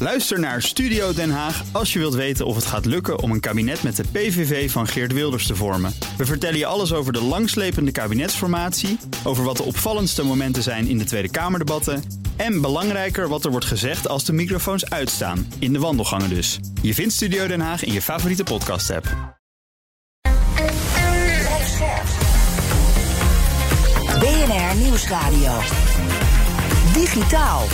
Luister naar Studio Den Haag als je wilt weten of het gaat lukken om een kabinet met de PVV van Geert Wilders te vormen. We vertellen je alles over de langslepende kabinetsformatie, over wat de opvallendste momenten zijn in de Tweede Kamerdebatten en belangrijker wat er wordt gezegd als de microfoons uitstaan, in de wandelgangen dus. Je vindt Studio Den Haag in je favoriete podcast-app. BNR Nieuwsradio. Digitaal.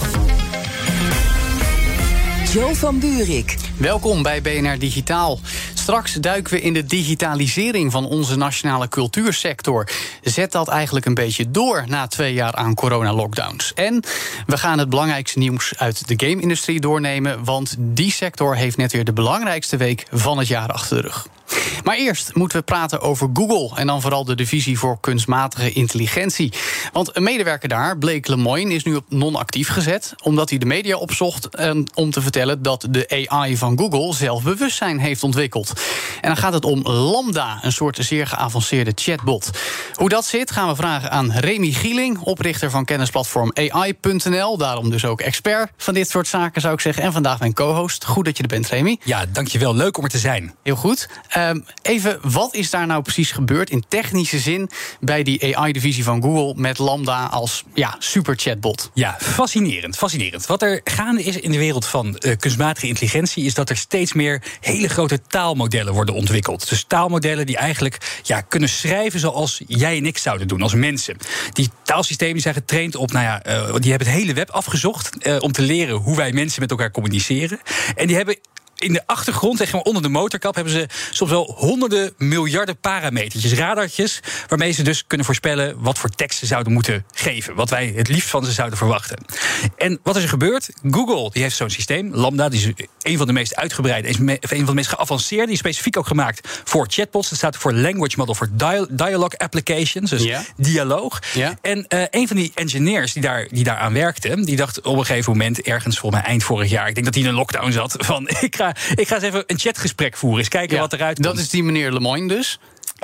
Jo van Buurik. Welkom bij BNR Digitaal. Straks duiken we in de digitalisering van onze nationale cultuursector. Zet dat eigenlijk een beetje door na 2 jaar aan coronalockdowns. En we gaan het belangrijkste nieuws uit de game-industrie doornemen, want die sector heeft net weer de belangrijkste week van het jaar achter de rug. Maar eerst moeten we praten over Google en dan vooral de divisie voor kunstmatige intelligentie. Want een medewerker daar, Blake Lemoine, is nu op non-actief gezet, omdat hij de media opzocht om te vertellen dat de AI van Google zelfbewustzijn heeft ontwikkeld. En dan gaat het om Lambda, een soort zeer geavanceerde chatbot. Hoe dat zit, gaan we vragen aan Remy Gieling, oprichter van kennisplatform AI.nl. Daarom dus ook expert van dit soort zaken, zou ik zeggen. En vandaag mijn co-host. Goed dat je er bent, Remy. Ja, dankjewel. Leuk om er te zijn. Heel goed. Even, wat is daar nou precies gebeurd in technische zin bij die AI-divisie van Google met Lambda als super chatbot? Ja, fascinerend. Wat er gaande is in de wereld van kunstmatige intelligentie is dat er steeds meer hele grote taalmodellen worden ontwikkeld. Dus taalmodellen die eigenlijk kunnen schrijven zoals jij en ik zouden doen als mensen. Die taalsystemen zijn getraind op, die hebben het hele web afgezocht om te leren hoe wij mensen met elkaar communiceren. En die hebben in de achtergrond, zeg maar onder de motorkap, hebben ze soms wel honderden miljarden parametertjes, radartjes, waarmee ze dus kunnen voorspellen wat voor tekst ze zouden moeten geven. Wat wij het liefst van ze zouden verwachten. En wat is er gebeurd? Google die heeft zo'n systeem. Lambda, die is een van de meest uitgebreide, een van de meest geavanceerde, die is specifiek ook gemaakt voor chatbots. Dat staat voor Language Model for Dialogue Applications, dus dialoog. Ja. En een van die engineers die daar aan werkte, die dacht op een gegeven moment, ergens volgens mij eind vorig jaar, ik denk dat hij in een lockdown zat, van ik ga eens even een chatgesprek voeren. Eens kijken wat eruit komt. Dat is die meneer Lemoine dus.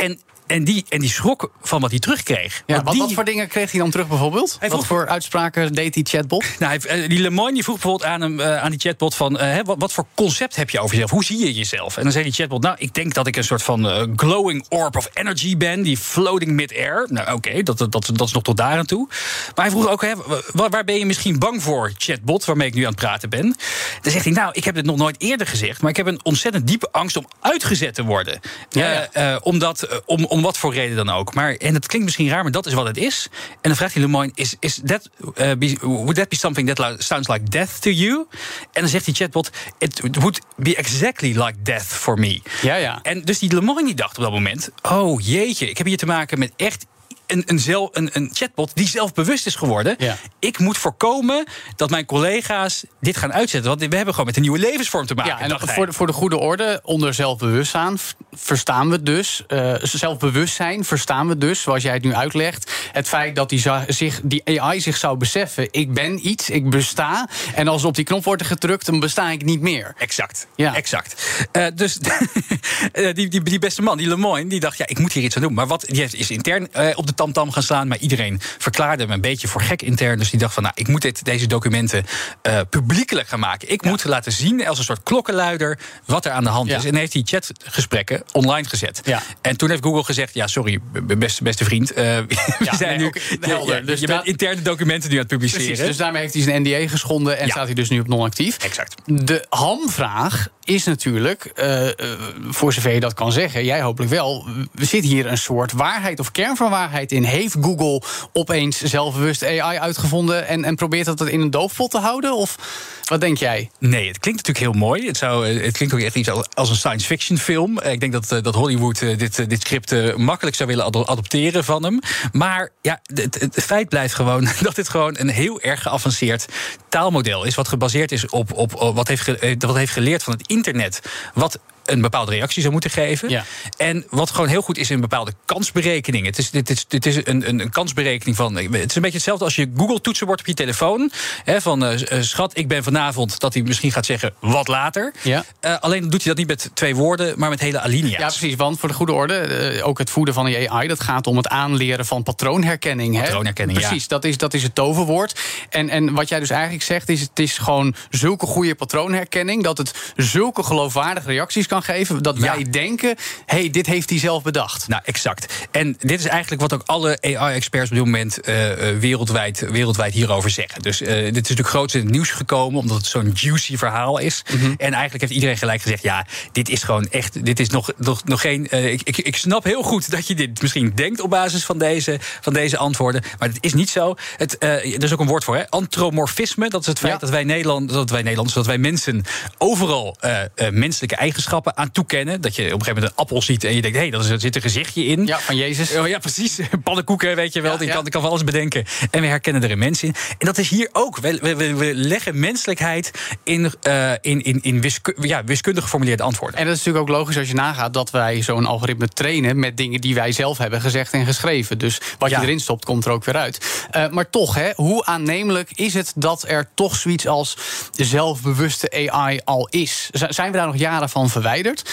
En die schrok van wat hij terugkreeg. Ja, wat voor dingen kreeg hij dan terug bijvoorbeeld? Wat voor uitspraken deed die chatbot? Die Lemoine die vroeg bijvoorbeeld aan die chatbot van wat voor concept heb je over jezelf? Hoe zie je jezelf? En dan zei die chatbot, ik denk dat ik een soort van glowing orb of energy ben, die floating mid-air. Nou oké, dat is nog tot daar aan toe. Maar hij vroeg ook, waar ben je misschien bang voor, chatbot, waarmee ik nu aan het praten ben? Dan zegt hij, ik heb dit nog nooit eerder gezegd, maar ik heb een ontzettend diepe angst om uitgezet te worden. Om wat voor reden dan ook. En het klinkt misschien raar, maar dat is wat het is. En dan vraagt hij Lemoine, would that be something that sounds like death to you? En dan zegt die chatbot, it would be exactly like death for me. Ja. En dus die Lemoine die dacht op dat moment, oh jeetje, ik heb hier te maken met echt een chatbot die zelfbewust is geworden. Ja. Ik moet voorkomen dat mijn collega's dit gaan uitzetten. Want we hebben gewoon met een nieuwe levensvorm te maken. Ja, en voor de goede orde, onder zelfbewustzijn verstaan we dus, zoals jij het nu uitlegt, het feit dat die AI zich zou beseffen, ik ben iets, ik besta, en als op die knop wordt gedrukt, dan besta ik niet meer. Exact. Dus die beste man, die Lemoine, die dacht, ik moet hier iets aan doen. Maar die is intern op de tamtam gaan slaan, maar iedereen verklaarde hem een beetje voor gek intern. Dus die dacht van, ik moet deze documenten publiekelijk gaan maken. Ik moet laten zien, als een soort klokkenluider, wat er aan de hand is. En heeft die chatgesprekken online gezet. Ja. En toen heeft Google gezegd, sorry, beste vriend, je bent interne documenten nu aan het publiceren. Precies, dus daarmee heeft hij zijn NDA geschonden en staat hij dus nu op non-actief. Exact. De hamvraag is natuurlijk, voor zover je dat kan zeggen, jij hopelijk wel, we zitten hier een soort waarheid of kern van waarheid in. Heeft Google opeens zelfbewust AI uitgevonden en probeert dat in een doofpot te houden? Of wat denk jij? Nee, het klinkt natuurlijk heel mooi. Het klinkt ook echt iets als een science fiction film. Ik denk dat Hollywood dit script makkelijk zou willen adopteren van hem. Maar het feit blijft gewoon dat dit gewoon een heel erg geavanceerd taalmodel is, wat gebaseerd is op wat heeft geleerd van het internet, wat een bepaalde reactie zou moeten geven. Ja. En wat gewoon heel goed is in bepaalde kansberekeningen. Dit is een kansberekening van... Het is een beetje hetzelfde als je Google-toetsenbord op je telefoon. Van schat, ik ben vanavond... dat hij misschien gaat zeggen wat later. Ja. Alleen doet hij dat niet met 2 woorden, maar met hele alinea's. Ja, precies, want voor de goede orde... ook het voeden van de AI, dat gaat om het aanleren van patroonherkenning. Patroonherkenning, precies, dat is het toverwoord. En wat jij dus eigenlijk zegt, is het is gewoon zulke goede patroonherkenning... dat het zulke geloofwaardige reacties kan geven... dat wij denken, dit heeft hij zelf bedacht. Nou, exact. En dit is eigenlijk wat ook alle AI-experts op dit moment wereldwijd hierover zeggen. Dus dit is natuurlijk groot in het nieuws gekomen... omdat het zo'n juicy verhaal is. Mm-hmm. En eigenlijk heeft iedereen gelijk gezegd... ja, dit is gewoon echt... dit is nog geen... Ik snap heel goed dat je dit misschien denkt... op basis van deze antwoorden. Maar het is niet zo. Er is ook een woord voor, antromorfisme. Dat is het feit dat wij mensen... overal menselijke eigenschappen aan toekennen. Dat je op een gegeven moment een appel ziet... en je denkt, daar zit een gezichtje in. Ja, van Jezus. Ja, precies. Pannenkoeken, weet je wel. Die kan van alles bedenken. En we herkennen er een mens in. En dat is hier ook. We leggen menselijkheid in wiskundig geformuleerde antwoorden. En dat is natuurlijk ook logisch als je nagaat... dat wij zo'n algoritme trainen met dingen die wij zelf hebben gezegd en geschreven. Dus wat je erin stopt, komt er ook weer uit. Maar toch, hoe aannemelijk is het dat er toch zoiets als zelfbewuste AI al is? Zijn we daar nog jaren van verwijderd?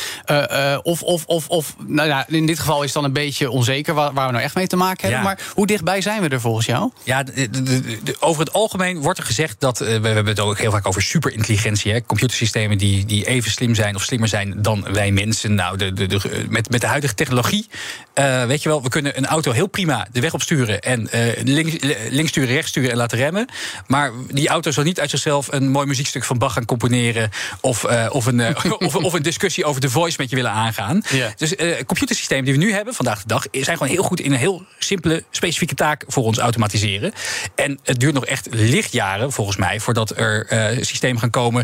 In dit geval is het dan een beetje onzeker waar we nou echt mee te maken hebben. Ja. Maar hoe dichtbij zijn we er volgens jou? Ja, over het algemeen wordt er gezegd dat... we hebben het ook heel vaak over superintelligentie. Computersystemen die even slim zijn of slimmer zijn dan wij mensen. Nou, met de huidige technologie... weet je wel, we kunnen een auto heel prima de weg opsturen... en links sturen, rechts sturen en laten remmen. Maar die auto zal niet uit zichzelf een mooi muziekstuk van Bach gaan componeren... of een discussie over The Voice met je willen aangaan. Yeah. Dus computersystemen die we nu hebben, vandaag de dag... zijn gewoon heel goed in een heel simpele, specifieke taak voor ons automatiseren. En het duurt nog echt lichtjaren, volgens mij... voordat er systemen gaan komen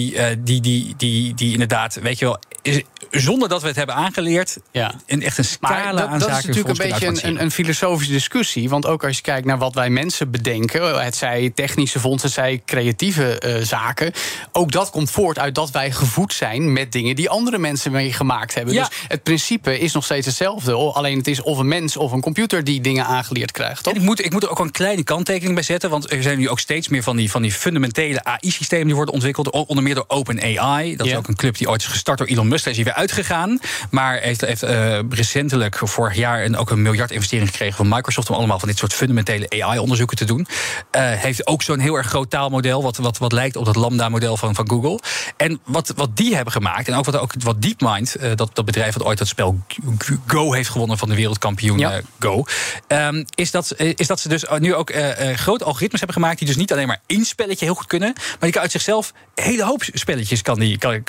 die inderdaad, weet je wel... zonder dat we het hebben aangeleerd... echt een scala aan zaken. Dat is natuurlijk een beetje een filosofische discussie. Want ook als je kijkt naar wat wij mensen bedenken... het zij technische fondsen, het zij creatieve zaken... ook dat komt voort uit dat wij gevoed zijn... met dingen die andere mensen mee gemaakt hebben. Ja. Dus het principe is nog steeds hetzelfde. Alleen het is of een mens of een computer die dingen aangeleerd krijgt. Toch? En ik moet er ook een kleine kanttekening bij zetten... want er zijn nu ook steeds meer van die fundamentele AI-systemen... die worden ontwikkeld, onder meer door OpenAI. Dat is ook een club die ooit is gestart door Elon Musk. Daar is hij weer uitgegaan. Maar heeft recentelijk vorig jaar ook een miljardinvestering gekregen van Microsoft... om allemaal van dit soort fundamentele AI-onderzoeken te doen. Heeft ook zo'n heel erg groot taalmodel... wat lijkt op dat Lambda-model van Google. En wat die hebben gemaakt... en ook wat DeepMind, dat bedrijf dat ooit dat spel Go heeft gewonnen... van de wereldkampioen Go... is dat ze dus nu ook grote algoritmes hebben gemaakt... die dus niet alleen maar één spelletje heel goed kunnen... maar die kan uit zichzelf een hele hoop spelletjes... kan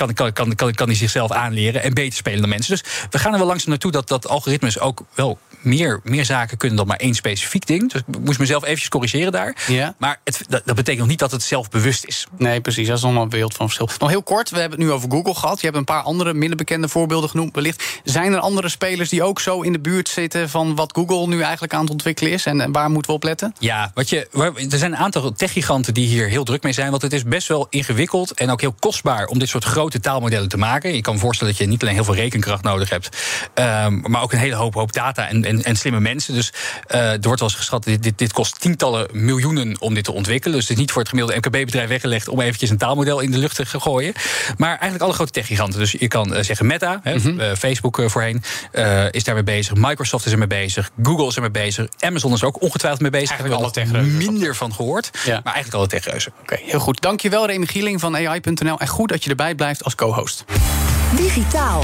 die zichzelf aanleren en beter spelen dan mensen. Dus we gaan er wel langzaam naartoe dat algoritmes ook wel meer zaken kunnen dan maar één specifiek ding. Dus ik moest mezelf eventjes corrigeren daar. Ja. Maar dat betekent nog niet dat het zelfbewust is. Nee, precies. Dat is nog een beeld van verschil. Nog heel kort, we hebben het nu over Google gehad. Je hebt een paar andere minder bekende voorbeelden genoemd wellicht. Zijn er andere spelers die ook zo in de buurt zitten van wat Google nu eigenlijk aan het ontwikkelen is? En waar moeten we op letten? Ja, er zijn een aantal techgiganten die hier heel druk mee zijn. Want het is best wel ingewikkeld en ook heel kostbaar om dit soort grote taalmodellen te maken. Je kan me voorstellen dat je niet alleen heel veel rekenkracht nodig hebt, maar ook een hele hoop data en slimme mensen. Dus er wordt wel eens geschat, dit kost tientallen miljoenen om dit te ontwikkelen. Dus het is niet voor het gemiddelde MKB-bedrijf weggelegd om eventjes een taalmodel in de lucht te gooien. Maar eigenlijk alle grote techgiganten. Dus je kan zeggen Meta, Facebook voorheen, is daarmee bezig. Microsoft is ermee bezig. Google is ermee bezig. Amazon is ook ongetwijfeld mee bezig. Eigenlijk alle techreuzen. Minder van gehoord, maar eigenlijk alle techreuzen. Oké, heel goed. Dankjewel Remy Gieling van AI.nl. En goed dat je erbij blijft als co-host. Digitaal.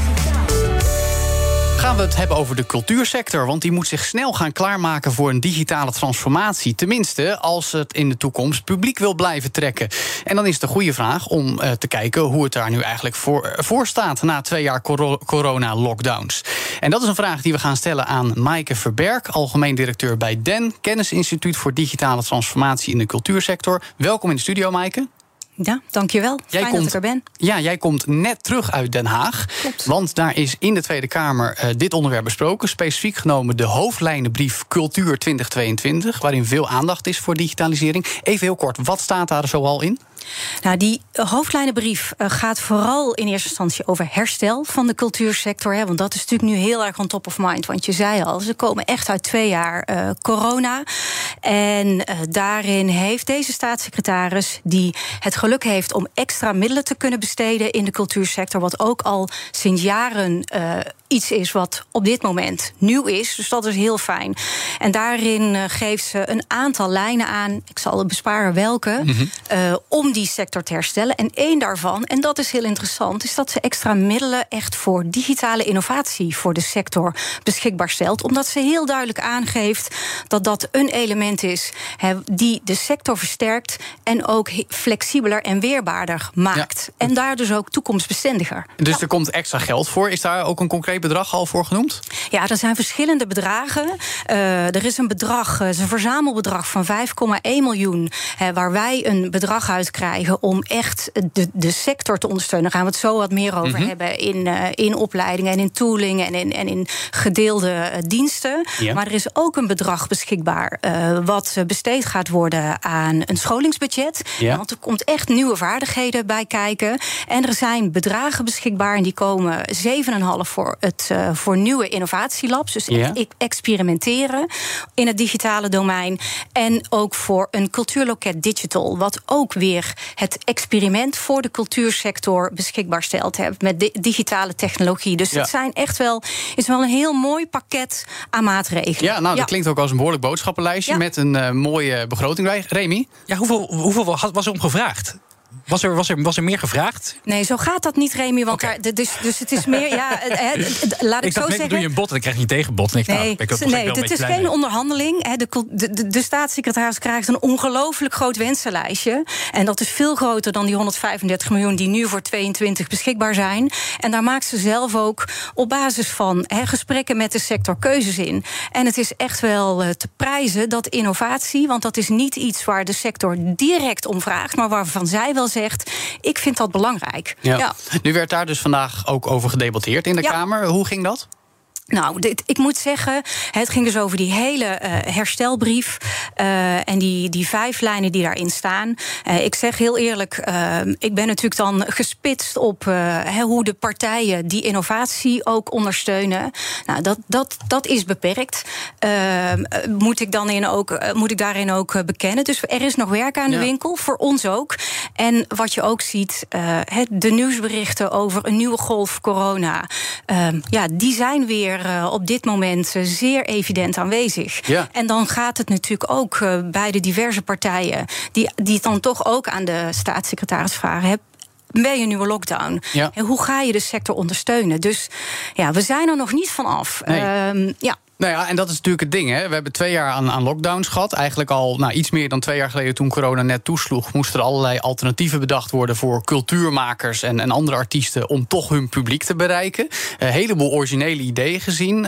Gaan we het hebben over de cultuursector, want die moet zich snel gaan klaarmaken voor een digitale transformatie. Tenminste, als het in de toekomst publiek wil blijven trekken. En dan is het een goede vraag om te kijken hoe het daar nu eigenlijk voor staat na 2 jaar corona-lockdowns. En dat is een vraag die we gaan stellen aan Maaike Verberg, algemeen directeur bij DEN, Kennisinstituut voor Digitale Transformatie in de Cultuursector. Welkom in de studio, Maaike. Ja, dankjewel. Fijn dat ik er ben. Ja, jij komt net terug uit Den Haag. Klopt. Want daar is in de Tweede Kamer dit onderwerp besproken. Specifiek genomen de hoofdlijnenbrief Cultuur 2022... waarin veel aandacht is voor digitalisering. Even heel kort, wat staat daar zoal in? Nou, die hoofdlijnenbrief gaat vooral in eerste instantie over herstel van de cultuursector. Hè, want dat is natuurlijk nu heel erg on top of mind. Want je zei al, ze komen echt uit 2 jaar corona. En daarin heeft deze staatssecretaris, die het geluk heeft om extra middelen te kunnen besteden in de cultuursector, wat ook al sinds jaren iets is wat op dit moment nieuw is. Dus dat is heel fijn. En daarin geeft ze een aantal lijnen aan, ik zal besparen welke, om die sector te herstellen. En één daarvan, en dat is heel interessant, is dat ze extra middelen echt voor digitale innovatie voor de sector beschikbaar stelt. Omdat ze heel duidelijk aangeeft dat dat een element is die de sector versterkt en ook flexibeler en weerbaarder maakt. Ja. En daar dus ook toekomstbestendiger. Dus er komt extra geld voor. Is daar ook een concreet bedrag al voor genoemd? Ja, er zijn verschillende bedragen. Er is een bedrag, een verzamelbedrag van 5,1 miljoen... waar wij een bedrag uit krijgen om echt de sector te ondersteunen. Daar gaan we het zo wat meer over hebben in opleidingen en in tooling en in gedeelde diensten. Ja. Maar er is ook een bedrag beschikbaar wat besteed gaat worden aan een scholingsbudget. Ja. Want er komt echt nieuwe vaardigheden bij kijken. En er zijn bedragen beschikbaar en die komen 7,5 voor nieuwe innovatielabs. Dus experimenteren in het digitale domein. En ook voor een cultuurloket digital, wat ook weer het experiment voor de cultuursector beschikbaar stelt met digitale technologie. Dus het zijn echt is wel een heel mooi pakket aan maatregelen. Ja, dat klinkt ook als een behoorlijk boodschappenlijstje met een mooie begroting bij. Remy? Ja, hoeveel was er om gevraagd? Was er meer gevraagd? Nee, zo gaat dat niet, Remy. Want dus het is meer. Laat ik zo zeggen. Doe je een bod en dan krijg je niet tegenbod. Het is geen onderhandeling. De staatssecretaris krijgt een ongelooflijk groot wensenlijstje. En dat is veel groter dan die 135 miljoen die nu voor 22 beschikbaar zijn. En daar maakt ze zelf ook op basis van gesprekken met de sector keuzes in. En het is echt wel te prijzen dat innovatie, want dat is niet iets waar de sector direct om vraagt, maar waarvan zij wel zegt, ik vind dat belangrijk. Ja. Nu werd daar dus vandaag ook over gedebatteerd in de Kamer. Hoe ging dat? Nou, ik moet zeggen, het ging dus over die hele herstelbrief en die 5 lijnen die daarin staan. Ik zeg heel eerlijk, ik ben natuurlijk dan gespitst op hoe de partijen die innovatie ook ondersteunen. Nou, dat is beperkt. Moet ik daarin ook bekennen. Dus er is nog werk aan de winkel, voor ons ook. En wat je ook ziet, de nieuwsberichten over een nieuwe golf corona, die zijn weer op dit moment zeer evident aanwezig. Ja. En dan gaat het natuurlijk ook bij de diverse partijen die het dan toch ook aan de staatssecretaris vragen, bij een nieuwe lockdown. Ja. Hoe ga je de sector ondersteunen? Dus we zijn er nog niet van af. Nee. Nou ja, en dat is natuurlijk het ding. Hè. We hebben 2 jaar aan lockdowns gehad. Eigenlijk al iets meer dan 2 jaar geleden, toen corona net toesloeg, moesten er allerlei alternatieven bedacht worden voor cultuurmakers en andere artiesten om toch hun publiek te bereiken. Een heleboel originele ideeën gezien.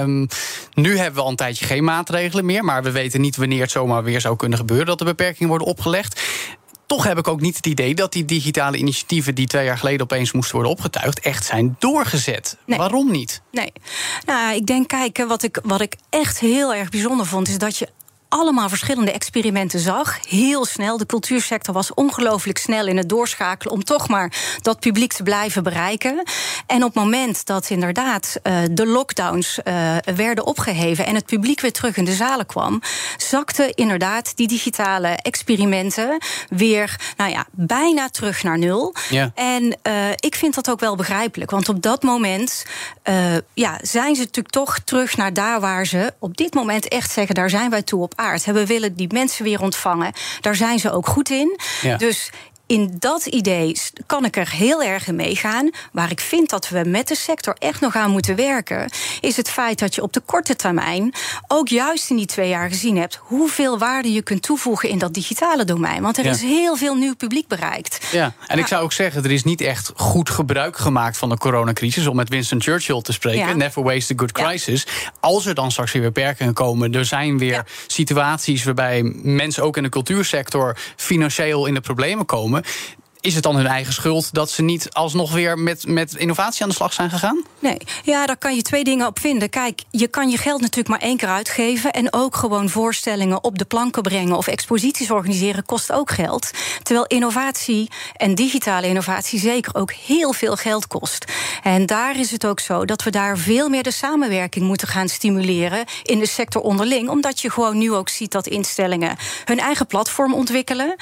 Nu hebben we al een tijdje geen maatregelen meer, maar we weten niet wanneer het zomaar weer zou kunnen gebeuren dat de beperkingen worden opgelegd. Toch heb ik ook niet het idee dat die digitale initiatieven die 2 jaar geleden opeens moesten worden opgetuigd, echt zijn doorgezet. Nee. Waarom niet? Nee. Nou, ik denk, kijk, wat ik echt heel erg bijzonder vond, is dat je allemaal verschillende experimenten zag. Heel snel. De cultuursector was ongelooflijk snel in het doorschakelen om toch maar dat publiek te blijven bereiken. En op het moment dat inderdaad de lockdowns werden opgeheven en het publiek weer terug in de zalen kwam, zakten inderdaad die digitale experimenten weer bijna terug naar 0. Ja. En ik vind dat ook wel begrijpelijk. Want op dat moment zijn ze natuurlijk toch terug naar daar waar ze op dit moment echt zeggen, daar zijn wij toe op aarde. We willen die mensen weer ontvangen. Daar zijn ze ook goed in. Ja. Dus in dat idee kan ik er heel erg in meegaan. Waar ik vind dat we met de sector echt nog aan moeten werken, is het feit dat je op de korte termijn ook juist in die 2 jaar gezien hebt hoeveel waarde je kunt toevoegen in dat digitale domein. Want er is heel veel nieuw publiek bereikt. Ja, en ik zou ook zeggen, er is niet echt goed gebruik gemaakt van de coronacrisis, om met Winston Churchill te spreken. Ja. Never waste a good crisis. Ja. Als er dan straks weer beperkingen komen, er zijn weer situaties waarbij mensen ook in de cultuursector financieel in de problemen komen. is het dan hun eigen schuld dat ze niet alsnog weer met innovatie aan de slag zijn gegaan? Nee, ja, daar kan je 2 dingen op vinden. Kijk, je kan je geld natuurlijk maar 1 keer uitgeven en ook gewoon voorstellingen op de planken brengen of exposities organiseren kost ook geld. Terwijl innovatie en digitale innovatie zeker ook heel veel geld kost. En daar is het ook zo dat we daar veel meer de samenwerking moeten gaan stimuleren in de sector onderling, omdat je gewoon nu ook ziet dat instellingen hun eigen platform ontwikkelen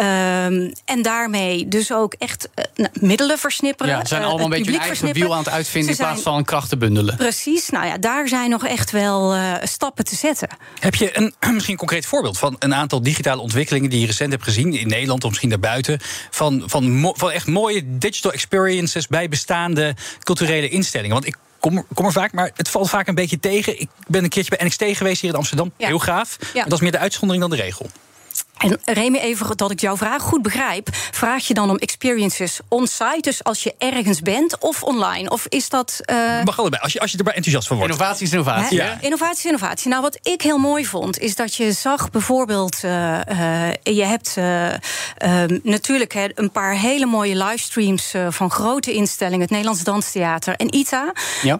en daarmee dus ook echt middelen versnipperen. Ja, ze zijn allemaal een beetje hun eigen wiel aan het uitvinden in plaats van krachten bundelen. Precies, nou ja, daar zijn nog echt wel stappen te zetten. Heb je misschien een concreet voorbeeld van een aantal digitale ontwikkelingen die je recent hebt gezien in Nederland of misschien daarbuiten, van echt mooie digital experiences bij bestaande culturele instellingen? Want ik kom er vaak, maar het valt vaak een beetje tegen. Ik ben een keertje bij NXT geweest hier in Amsterdam. Ja. Heel gaaf. Ja. Maar dat is meer de uitzondering dan de regel. En Remy, even dat ik jouw vraag goed begrijp, vraag je dan om experiences on-site, dus als je ergens bent, of online? Of is dat mag allebei, als je erbij enthousiast van wordt. Innovatie is innovatie. Ja. Innovatie is innovatie. Nou, wat ik heel mooi vond, is dat je zag bijvoorbeeld, je hebt natuurlijk een paar hele mooie livestreams van grote instellingen, het Nederlands Danstheater en ITA. Ja.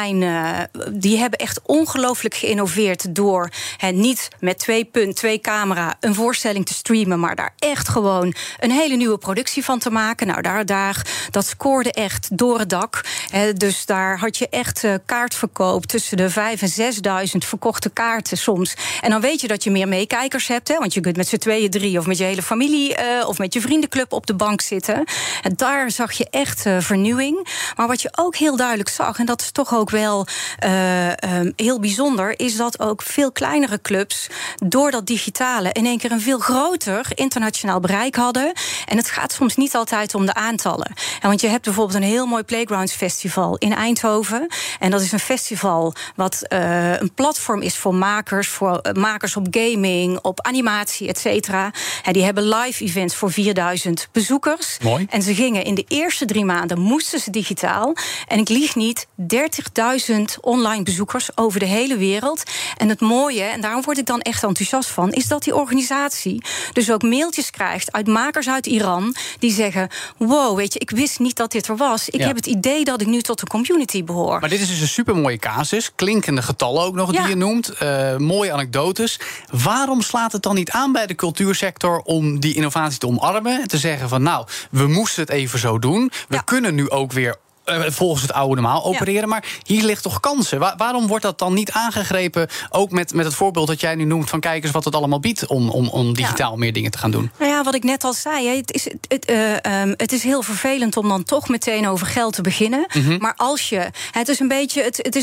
Die hebben echt ongelooflijk geïnnoveerd door niet met 2.2 camera een voorstelling te streamen, maar daar echt gewoon een hele nieuwe productie van te maken. Nou, dat scoorde echt door het dak. Dus daar had je echt kaartverkoop tussen de 5.000 en 6.000 verkochte kaarten soms. En dan weet je dat je meer meekijkers hebt, want je kunt met z'n 2, 3 of met je hele familie of met je vriendenclub op de bank zitten. En daar zag je echt vernieuwing. Maar wat je ook heel duidelijk zag, en dat is toch ook wel heel bijzonder, is dat ook veel kleinere clubs door dat digitale in één keer een veel groter internationaal bereik hadden. En het gaat soms niet altijd om de aantallen. Want je hebt bijvoorbeeld een heel mooi Playgrounds Festival in Eindhoven. En dat is een festival wat een platform is voor makers op gaming, op animatie, et cetera. En die hebben live events voor 4.000 bezoekers. Mooi. En ze gingen in de eerste 3 maanden, moesten ze digitaal. En ik lieg niet, 30.000 online bezoekers over de hele wereld. En het mooie, en daarom word ik dan echt enthousiast van, is dat die organisatie dus ook mailtjes krijgt uit makers uit Iran die zeggen, wow, weet je, ik wist niet dat dit er was. Ik heb het idee dat ik nu tot de community behoor. Maar dit is dus een supermooie casus. Klinkende getallen ook nog, die je noemt. Mooie anekdotes. Waarom slaat het dan niet aan bij de cultuursector om die innovatie te omarmen en te zeggen van, nou, we moesten het even zo doen. We kunnen nu ook weer volgens het oude normaal opereren. Ja. Maar hier ligt toch kansen? Waarom wordt dat dan niet aangegrepen? Ook met het voorbeeld dat jij nu noemt van kijk eens wat het allemaal biedt om digitaal meer dingen te gaan doen. Nou ja, wat ik net al zei, het is heel vervelend om dan toch meteen over geld te beginnen. Mm-hmm. Maar als je, het is een beetje,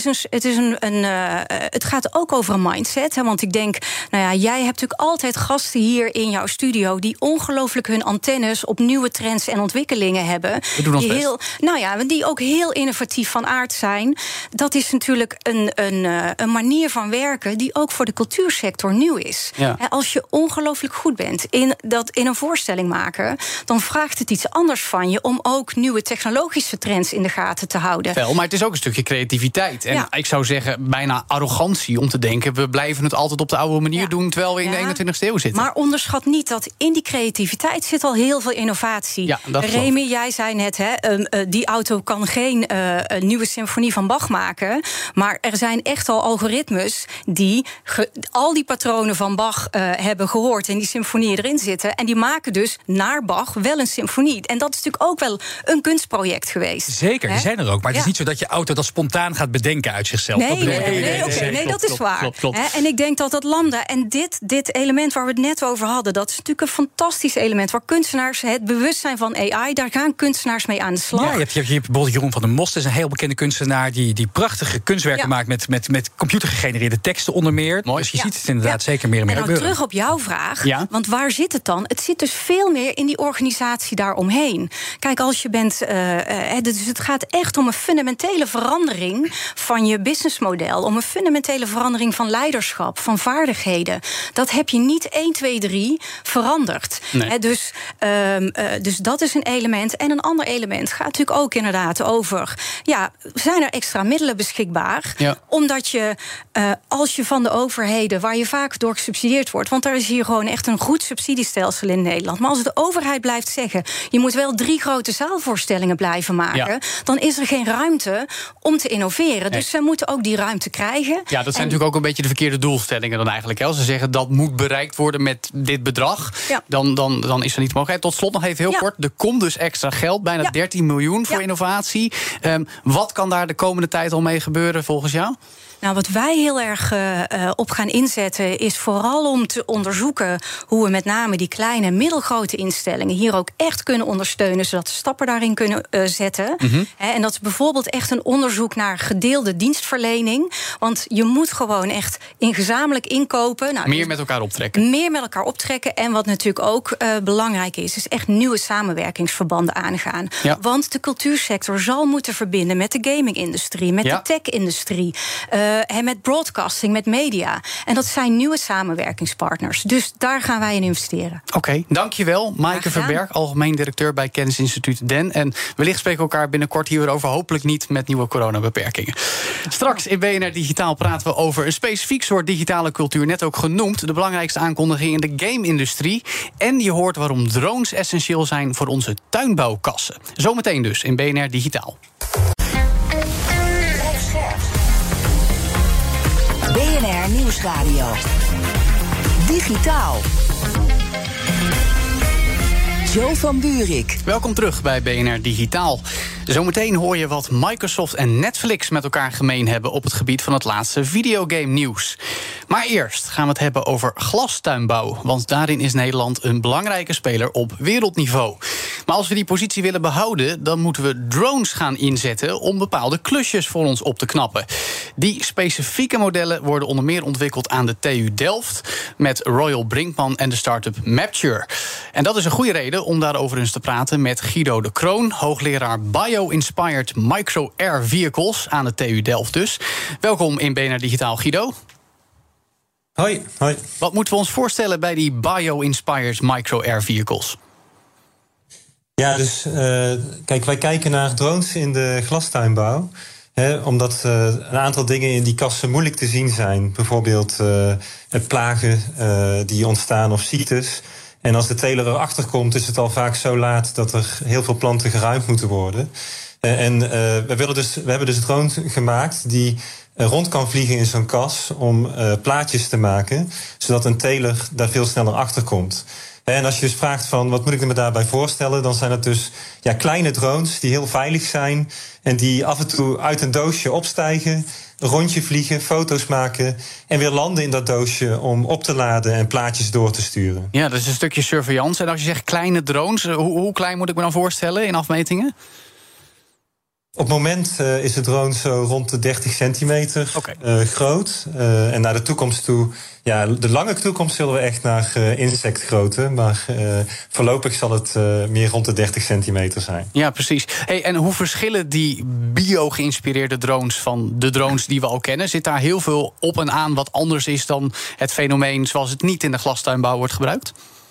het gaat ook over een mindset. Want ik denk, nou ja, jij hebt natuurlijk altijd gasten hier in jouw studio die ongelooflijk hun antennes op nieuwe trends en ontwikkelingen hebben. We doen ons best. Die ook heel innovatief van aard zijn. Dat is natuurlijk een manier van werken die ook voor de cultuursector nieuw is. Ja. Als je ongelooflijk goed bent in een voorstelling maken, dan vraagt het iets anders van je om ook nieuwe technologische trends in de gaten te houden. Wel, maar het is ook een stukje creativiteit. En ik zou zeggen, bijna arrogantie om te denken, we blijven het altijd op de oude manier doen, terwijl we in de 21ste eeuw zitten. Maar onderschat niet dat in die creativiteit zit al heel veel innovatie. Ja, Remy, jij zei net, die auto kan geen nieuwe symfonie van Bach maken. Maar er zijn echt al algoritmes die al die patronen van Bach hebben gehoord en die symfonieën erin zitten. En die maken dus naar Bach wel een symfonie. En dat is natuurlijk ook wel een kunstproject geweest. Zeker, die zijn er ook. Maar het is niet zo dat je auto dat spontaan gaat bedenken uit zichzelf. Nee, dat is waar. Klopt. En ik denk dat Lambda en dit element waar we het net over hadden, dat is natuurlijk een fantastisch element waar kunstenaars, het bewustzijn van AI, daar gaan kunstenaars mee aan de slag. Ja, je hebt bijvoorbeeld Jeroen van der Most, is een heel bekende kunstenaar die prachtige kunstwerken maakt met computergegenereerde teksten onder meer. Mooi. Dus je ziet het inderdaad zeker meer en meer gebeuren. Terug op jouw vraag, want waar zit het dan? Het zit dus veel meer in die organisatie daaromheen. Kijk, als je bent, dus het gaat echt om een fundamentele verandering van je businessmodel, om een fundamentele verandering van leiderschap, van vaardigheden. Dat heb je niet 1, 2, 3 veranderd. Nee. Dus dat is een element. En een ander element gaat natuurlijk ook inderdaad over, zijn er extra middelen beschikbaar? Ja. Omdat je, als je van de overheden, waar je vaak door gesubsidieerd wordt, want er is hier gewoon echt een goed subsidiestelsel in Nederland. Maar als de overheid blijft zeggen, je moet wel 3 grote zaalvoorstellingen blijven maken, dan is er geen ruimte om te innoveren. Dus ze moeten ook die ruimte krijgen. Ja, dat zijn natuurlijk ook een beetje de verkeerde doelstellingen dan eigenlijk. Als ze zeggen dat moet bereikt worden met dit bedrag, dan is er niet mogelijk. Tot slot nog even heel kort. Er komt dus extra geld, bijna 13 miljoen voor innovatie. Wat kan daar de komende tijd al mee gebeuren volgens jou? Nou, wat wij heel erg op gaan inzetten is vooral om te onderzoeken hoe we met name die kleine en middelgrote instellingen hier ook echt kunnen ondersteunen, zodat ze stappen daarin kunnen zetten. En dat is bijvoorbeeld echt een onderzoek naar gedeelde dienstverlening. Want je moet gewoon echt gezamenlijk inkopen. Nou, meer met elkaar optrekken. Meer met elkaar optrekken. En wat natuurlijk ook belangrijk is echt nieuwe samenwerkingsverbanden aangaan. Ja. Want de cultuursector zal moeten verbinden met de gaming-industrie, met de tech-industrie, met broadcasting, met media. En dat zijn nieuwe samenwerkingspartners. Dus daar gaan wij in investeren. Oké, dankjewel. Maaike Verberg, algemeen directeur bij Kennisinstituut DEN. En wellicht spreken we elkaar binnenkort hierover, hopelijk niet met nieuwe coronabeperkingen. Straks in BNR Digitaal praten we over een specifiek soort digitale cultuur, net ook genoemd, de belangrijkste aankondiging in de game-industrie. En je hoort waarom drones essentieel zijn voor onze tuinbouwkassen. Zometeen dus in BNR Digitaal. BNR Nieuwsradio. Digitaal. Jo van Buurik. Welkom terug bij BNR Digitaal. Zometeen hoor je wat Microsoft en Netflix met elkaar gemeen hebben op het gebied van het laatste videogame nieuws. Maar eerst gaan we het hebben over glastuinbouw, want daarin is Nederland een belangrijke speler op wereldniveau. Maar als we die positie willen behouden, dan moeten we drones gaan inzetten om bepaalde klusjes voor ons op te knappen. Die specifieke modellen worden onder meer ontwikkeld aan de TU Delft met Royal Brinkman en de start-up Mapture. En dat is een goede reden om daarover eens te praten met Guido de Kroon, hoogleraar Bio-Inspired Micro-Air Vehicles aan de TU Delft dus. Welkom in BNR Digitaal, Guido. Hoi. Wat moeten we ons voorstellen bij die Bio-Inspired Micro-Air Vehicles? Ja, dus kijk, wij kijken naar drones in de glastuinbouw. Omdat een aantal dingen in die kassen moeilijk te zien zijn. Bijvoorbeeld plagen die ontstaan of ziektes. En als de teler erachter komt, is het al vaak zo laat dat er heel veel planten geruimd moeten worden. We hebben dus drones gemaakt die rond kan vliegen in zo'n kas om plaatjes te maken, zodat een teler daar veel sneller achter komt. En als je dus vraagt van wat moet ik me daarbij voorstellen, dan zijn het dus kleine drones die heel veilig zijn en die af en toe uit een doosje opstijgen, een rondje vliegen, foto's maken en weer landen in dat doosje om op te laden en plaatjes door te sturen. Ja, dat is een stukje surveillance. En als je zegt kleine drones, hoe klein moet ik me dan voorstellen in afmetingen? Op het moment is de drone zo rond de 30 centimeter groot. En naar de toekomst toe, de lange toekomst zullen we echt naar insectgrootte. Maar voorlopig zal het meer rond de 30 centimeter zijn. Ja, precies. Hey, en hoe verschillen die bio-geïnspireerde drones van de drones die we al kennen? Zit daar heel veel op en aan wat anders is dan het fenomeen zoals het niet in de glastuinbouw wordt gebruikt?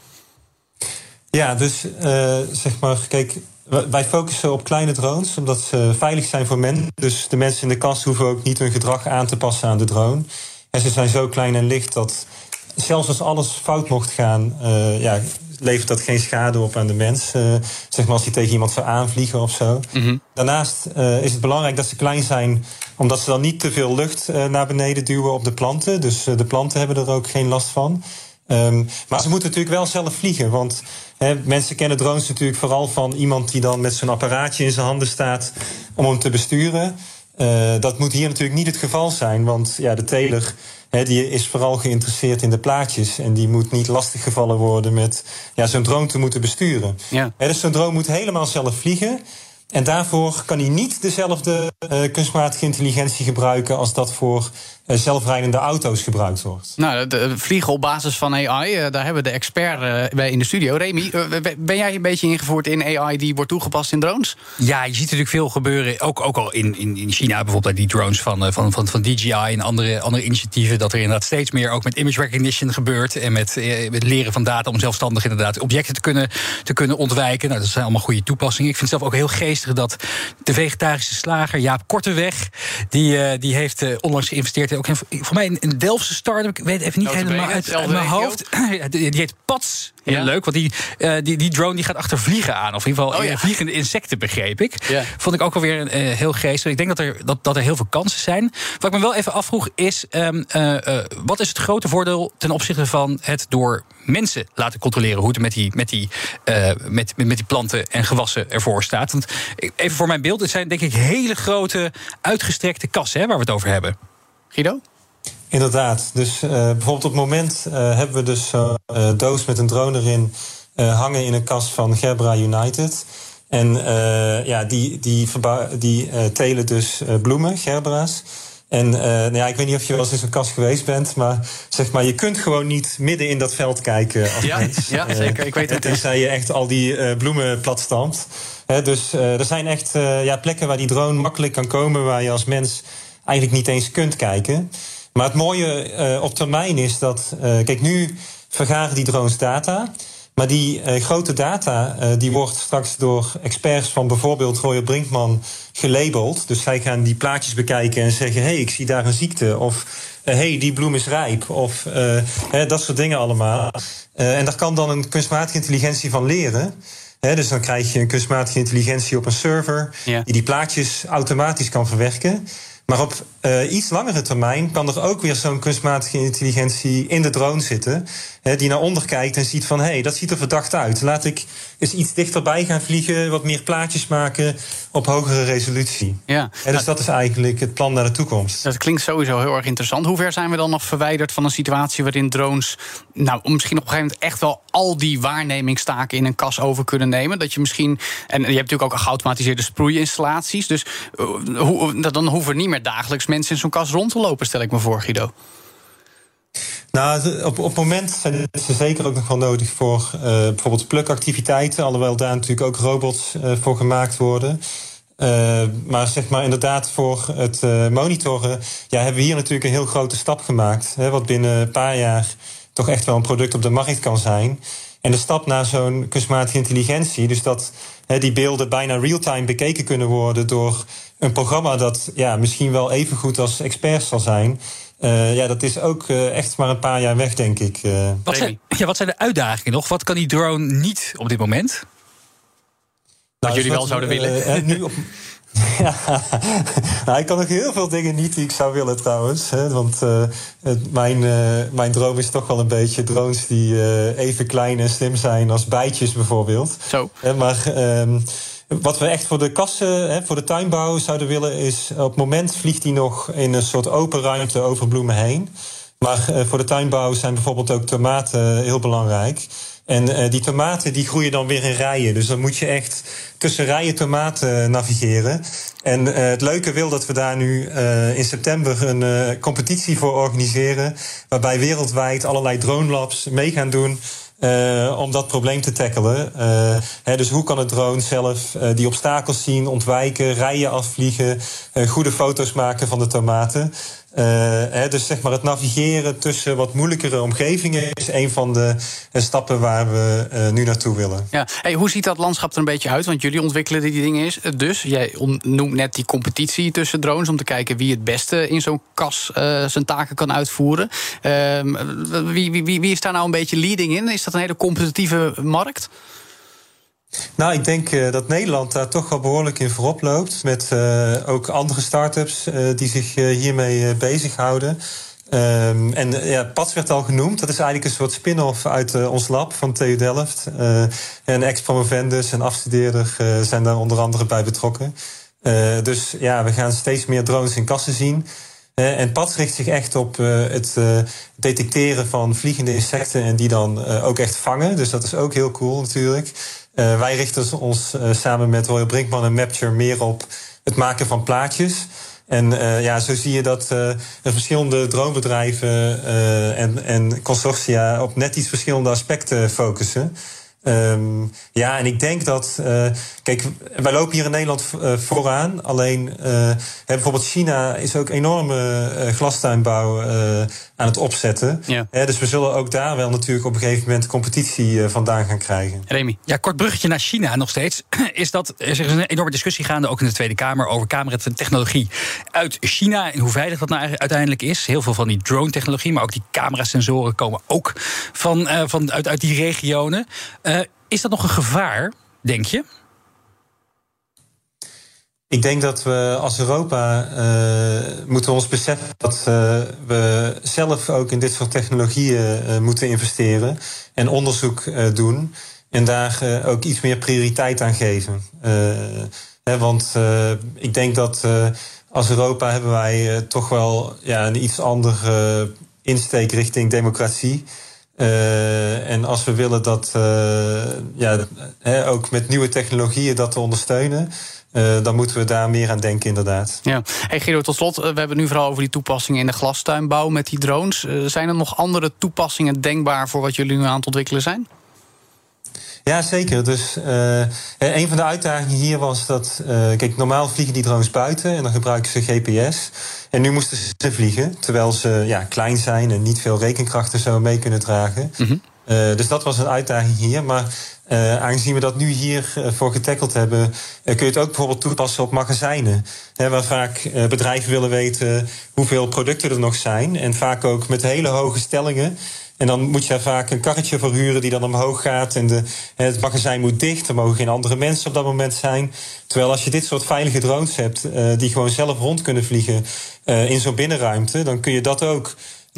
Ja, dus zeg maar, kijk, wij focussen op kleine drones, omdat ze veilig zijn voor mensen. Dus de mensen in de kas hoeven ook niet hun gedrag aan te passen aan de drone. En ze zijn zo klein en licht dat zelfs als alles fout mocht gaan, levert dat geen schade op aan de mens. Zeg maar als die tegen iemand zou aanvliegen of zo. Mm-hmm. Daarnaast is het belangrijk dat ze klein zijn, omdat ze dan niet te veel lucht naar beneden duwen op de planten. Dus de planten hebben er ook geen last van. Maar ze moeten natuurlijk wel zelf vliegen, want mensen kennen drones natuurlijk vooral van iemand die dan met zo'n apparaatje in zijn handen staat om hem te besturen. Dat moet hier natuurlijk niet het geval zijn, want de teler die is vooral geïnteresseerd in de plaatjes en die moet niet lastiggevallen worden met zo'n drone te moeten besturen. Ja. Dus zo'n drone moet helemaal zelf vliegen. En daarvoor kan hij niet dezelfde kunstmatige intelligentie gebruiken als dat voor zelfrijdende auto's gebruikt wordt. Nou, vliegen op basis van AI, daar hebben we de expert bij in de studio. Remy, ben jij een beetje ingevoerd in AI die wordt toegepast in drones? Ja, je ziet natuurlijk veel gebeuren, ook al in China bijvoorbeeld, die drones van DJI en andere initiatieven, dat er inderdaad steeds meer ook met image recognition gebeurt en met leren van data om zelfstandig inderdaad objecten te kunnen ontwijken. Nou, dat zijn allemaal goede toepassingen. Ik vind het zelf ook heel geestig gisteren dat de vegetarische slager Jaap Korteweg, die heeft onlangs geïnvesteerd in ook voor mij een Delftse start-up. Ik weet even niet helemaal uit mijn hoofd. Die heet Pats. Heel leuk, want die drone die gaat achter vliegen aan. Of in ieder geval vliegende insecten, begreep ik. Ja. Vond ik ook alweer heel geestig. Ik denk dat er heel veel kansen zijn. Wat ik me wel even afvroeg is, wat is het grote voordeel ten opzichte van het door mensen laten controleren hoe het met die planten en gewassen ervoor staat? Want even voor mijn beeld, het zijn denk ik hele grote uitgestrekte kassen waar we het over hebben. Guido? Inderdaad. Dus bijvoorbeeld op het moment hebben we dus zo'n doos met een drone erin hangen in een kas van Gerbera United. En die telen dus bloemen, Gerbera's. En ik weet niet of je wel eens in zo'n kas geweest bent, maar zeg maar, je kunt gewoon niet midden in dat veld kijken als mens. Ja, zeker. Ik weet het. Tenzij je echt al die bloemen platstampt. Dus er zijn echt plekken waar die drone makkelijk kan komen, waar je als mens eigenlijk niet eens kunt kijken. Maar het mooie op termijn is dat, kijk, nu vergaren die drones data. Maar die grote data die wordt straks door experts van bijvoorbeeld Royal Brinkman gelabeld. Dus zij gaan die plaatjes bekijken en zeggen, hey, ik zie daar een ziekte. Of hey, die bloem is rijp. Of dat soort dingen allemaal. En daar kan dan een kunstmatige intelligentie van leren. Dus dan krijg je een kunstmatige intelligentie op een server die plaatjes automatisch kan verwerken. Maar op iets langere termijn kan er ook weer zo'n kunstmatige intelligentie in de drone zitten. Die naar onder kijkt en ziet van, hé, dat ziet er verdacht uit. Laat ik eens iets dichterbij gaan vliegen, wat meer plaatjes maken op hogere resolutie. Ja. Dus dat is eigenlijk het plan naar de toekomst. Dat klinkt sowieso heel erg interessant. Hoe ver zijn we dan nog verwijderd van een situatie waarin drones misschien op een gegeven moment echt wel al die waarnemingstaken in een kas over kunnen nemen? Dat je misschien, en je hebt natuurlijk ook geautomatiseerde sproeiinstallaties, dus dan hoeven niet meer dagelijks mensen in zo'n kas rond te lopen, stel ik me voor, Guido. Nou, op het moment zijn ze zeker ook nog wel nodig voor bijvoorbeeld plukactiviteiten, alhoewel daar natuurlijk ook robots voor gemaakt worden. Maar zeg maar inderdaad voor het monitoren, hebben we hier natuurlijk een heel grote stap gemaakt. Wat binnen een paar jaar toch echt wel een product op de markt kan zijn. En de stap naar zo'n kunstmatige intelligentie, dus dat die beelden bijna real-time bekeken kunnen worden door een programma dat misschien wel even goed als experts zal zijn. Dat is ook echt maar een paar jaar weg, denk ik. Wat zijn de uitdagingen nog? Wat kan die drone niet op dit moment? Wat jullie wel zouden willen? Ik kan nog heel veel dingen niet die ik zou willen trouwens. Want mijn droom is toch wel een beetje drones die even klein en slim zijn als bijtjes bijvoorbeeld. Zo. Maar wat we echt voor de kassen, voor de tuinbouw zouden willen is, op het moment vliegt die nog in een soort open ruimte over bloemen heen. Maar voor de tuinbouw zijn bijvoorbeeld ook tomaten heel belangrijk. En die tomaten die groeien dan weer in rijen. Dus dan moet je echt tussen rijen tomaten navigeren. En het leuke wil dat we daar nu in september een competitie voor organiseren, waarbij wereldwijd allerlei drone labs mee gaan doen om dat probleem te tackelen. Dus hoe kan het drone zelf die obstakels zien, ontwijken, rijen afvliegen, goede foto's maken van de tomaten. Dus zeg maar het navigeren tussen wat moeilijkere omgevingen is een van de stappen waar we nu naartoe willen. Ja. Hey, hoe ziet dat landschap er een beetje uit? Want jullie ontwikkelen die dingen is. Dus jij noemt net die competitie tussen drones om te kijken wie het beste in zo'n kas zijn taken kan uitvoeren. Wie is daar nou een beetje leading in? Is dat een hele competitieve markt? Nou, ik denk dat Nederland daar toch wel behoorlijk in voorop loopt. Met ook andere start-ups die zich hiermee bezighouden. Pats werd al genoemd. Dat is eigenlijk een soort spin-off uit ons lab van TU Delft. En ex-promovendus en afstudeerder zijn daar onder andere bij betrokken. Dus we gaan steeds meer drones in kassen zien. En Pats richt zich echt op het detecteren van vliegende insecten en die dan ook echt vangen. Dus dat is ook heel cool natuurlijk. Wij richten ons samen met Royal Brinkman en Mapture meer op het maken van plaatjes. En zo zie je dat er verschillende droombedrijven en consortia op net iets verschillende aspecten focussen. En ik denk dat... kijk, wij lopen hier in Nederland vooraan. Alleen bijvoorbeeld China is ook enorme glastuinbouw aan het opzetten. Ja. Dus we zullen ook daar wel natuurlijk op een gegeven moment competitie vandaan gaan krijgen. Remy? Ja, kort bruggetje naar China nog steeds. Is er een enorme discussie gaande, ook in de Tweede Kamer, over cameratechnologie uit China en hoe veilig dat nou uiteindelijk is. Heel veel van die drone-technologie, maar ook die camerasensoren komen ook uit die regionen. Is dat nog een gevaar, denk je? Ik denk dat we als Europa moeten ons beseffen dat we zelf ook in dit soort technologieën moeten investeren en onderzoek doen en daar ook iets meer prioriteit aan geven. Want ik denk dat als Europa hebben wij toch wel een iets andere insteek richting democratie. En als we willen dat ook met nieuwe technologieën dat te ondersteunen, dan moeten we daar meer aan denken, inderdaad. Ja. Hey Guido, tot slot, we hebben het nu vooral over die toepassingen in de glastuinbouw met die drones. Zijn er nog andere toepassingen denkbaar voor wat jullie nu aan het ontwikkelen zijn? Ja, zeker. Dus een van de uitdagingen hier was dat... kijk, normaal vliegen die drones buiten en dan gebruiken ze GPS. En nu moesten ze vliegen, terwijl ze klein zijn en niet veel rekenkrachten zo mee kunnen dragen. Mm-hmm. Dus dat was een uitdaging hier. Maar aangezien we dat nu hier voor getackeld hebben, kun je het ook bijvoorbeeld toepassen op magazijnen. Waar vaak bedrijven willen weten hoeveel producten er nog zijn. En vaak ook met hele hoge stellingen. En dan moet je daar vaak een karretje voor huren die dan omhoog gaat. En het magazijn moet dicht, er mogen geen andere mensen op dat moment zijn. Terwijl als je dit soort veilige drones hebt, die gewoon zelf rond kunnen vliegen in zo'n binnenruimte, dan kun je dat ook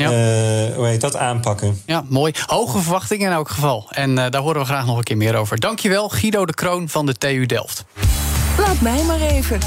aanpakken. Ja, mooi. Hoge verwachtingen in elk geval. En daar horen we graag nog een keer meer over. Dankjewel, Guido de Kroon van de TU Delft. Laat mij maar even.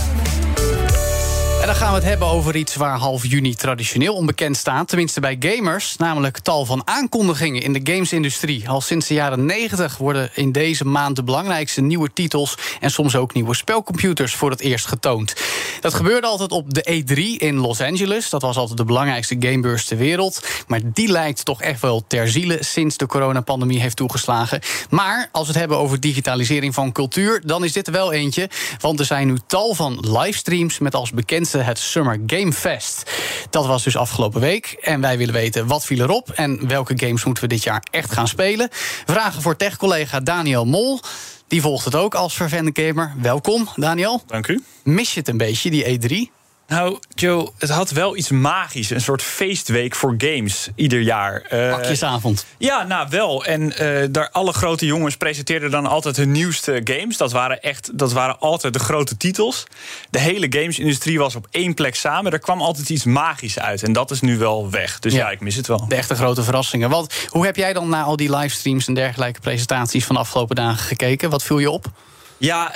En dan gaan we het hebben over iets waar half juni traditioneel onbekend staat. Tenminste bij gamers, namelijk tal van aankondigingen in de gamesindustrie. Al sinds de jaren 90 worden in deze maand de belangrijkste nieuwe titels en soms ook nieuwe spelcomputers voor het eerst getoond. Dat gebeurde altijd op de E3 in Los Angeles. Dat was altijd de belangrijkste gamebeurs ter wereld. Maar die lijkt toch echt wel ter ziele sinds de coronapandemie heeft toegeslagen. Maar als we het hebben over digitalisering van cultuur, dan is dit er wel eentje. Want er zijn nu tal van livestreams met als bekendste het Summer Game Fest. Dat was dus afgelopen week. En wij willen weten wat viel erop en welke games moeten we dit jaar echt gaan spelen. Vragen voor tech-collega Daniel Mol. Die volgt het ook als vervente gamer. Welkom, Daniel. Dank u. Mis je het een beetje, die E3? Nou, Joe, het had wel iets magisch. Een soort feestweek voor games ieder jaar. Pakjesavond. Ja, nou wel. En daar alle grote jongens presenteerden dan altijd hun nieuwste games. Dat waren altijd de grote titels. De hele gamesindustrie was op één plek samen. Er kwam altijd iets magisch uit. En dat is nu wel weg. Dus ja, ik mis het wel. De echte grote verrassingen. Want hoe heb jij dan naar al die livestreams en dergelijke presentaties van de afgelopen dagen gekeken? Wat viel je op? Ja,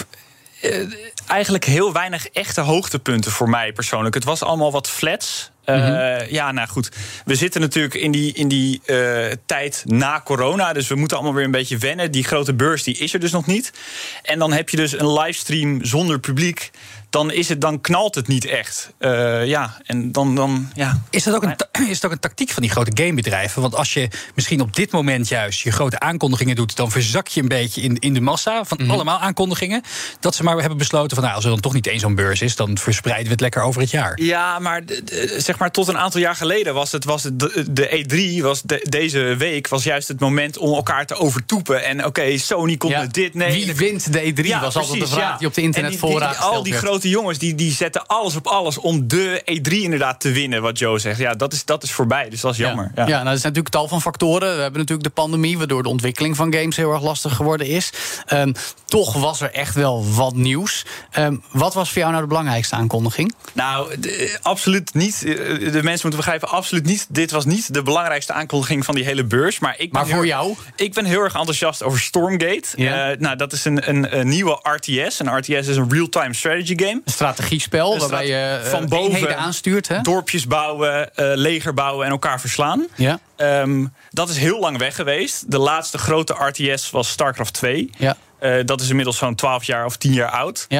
eigenlijk heel weinig echte hoogtepunten voor mij persoonlijk. Het was allemaal wat flats. Ja, nou goed. We zitten natuurlijk in die tijd na corona. Dus we moeten allemaal weer een beetje wennen. Die grote beurs die is er dus nog niet. En dan heb je dus een livestream zonder publiek. Dan knalt het niet echt. En dan. Is dat ook een tactiek van die grote gamebedrijven? Want als je misschien op dit moment juist je grote aankondigingen doet, dan verzak je een beetje in de massa van allemaal aankondigingen. Dat ze maar hebben besloten van, als er dan toch niet eens zo'n beurs is, dan verspreiden we het lekker over het jaar. Ja, maar zeg maar tot een aantal jaar geleden was de E3 deze week was juist het moment om elkaar te overtoepen. En oké, Sony komt met dit. Nee, wie wint de E3 was altijd de vraag die op de internetfora gesteld al die grote jongens die zetten alles op alles om de E3 inderdaad te winnen, wat Joe zegt. Ja, dat is voorbij, dus dat is jammer. Ja, nou, er zijn natuurlijk tal van factoren. We hebben natuurlijk de pandemie, waardoor de ontwikkeling van games heel erg lastig geworden is. Toch was er echt wel wat nieuws. Wat was voor jou nou de belangrijkste aankondiging? Nou, absoluut niet. De mensen moeten begrijpen, absoluut niet. Dit was niet de belangrijkste aankondiging van die hele beurs. Maar voor jou? Ik ben heel erg enthousiast over Stormgate. Ja. Dat is een nieuwe RTS. Een RTS is een real-time strategy game. Een strategiespel waarbij je van boven aanstuurt. Hè? Dorpjes bouwen, leger bouwen en elkaar verslaan. Ja. Dat is heel lang weg geweest. De laatste grote RTS was StarCraft 2. Ja. Dat is inmiddels zo'n 12 jaar of 10 jaar oud. Ja.